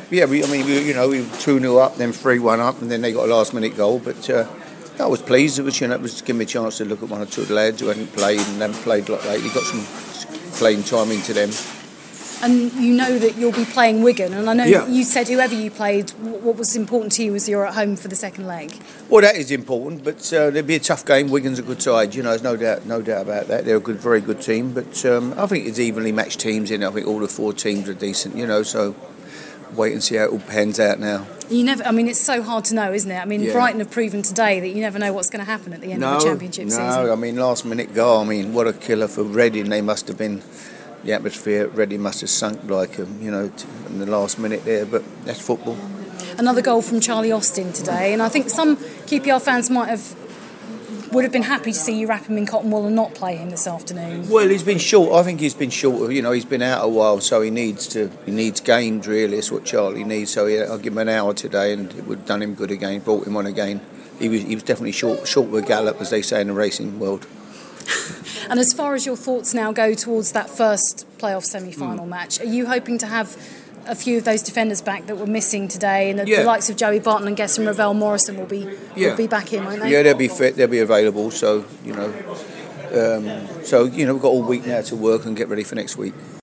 We were 2-0 up, then 3-1 up, and then they got a last-minute goal. But I was pleased. It was giving me a chance to look at one or two of the lads who hadn't played and haven't played like lately. Got some playing time into them. And you know that you'll be playing Wigan, and I know you said whoever you played, what was important to you was you're at home for the second leg. Well, that is important, but there'll be a tough game. Wigan's a good side, there's no doubt about that. They're a very good team, but I think it's evenly matched teams in. I think all the four teams are decent, so wait and see how it all pans out now. It's so hard to know, isn't it? Brighton have proven today that you never know what's going to happen at the end of the Championship season. Last minute goal, what a killer for Reading. They must have been. The atmosphere at Reading must have sunk like in the last minute there, but that's football. Another goal from Charlie Austin today, and I think some QPR fans would have been happy to see you wrap him in cotton wool and not play him this afternoon. Well, he's been short. I think he's been short. He's been out a while, so he needs games really. That's what Charlie needs. So I'll give him an hour today, and it would have done him good again. Brought him on again. He was definitely short with a gallop, as they say in the racing world. And as far as your thoughts now go towards that first playoff semi-final match, are you hoping to have a few of those defenders back that were missing today, and the likes of Joey Barton and Guess and Ravel Morrison will be back in, won't they? Yeah, they'll be fit, they'll be available. So we've got all week now to work and get ready for next week.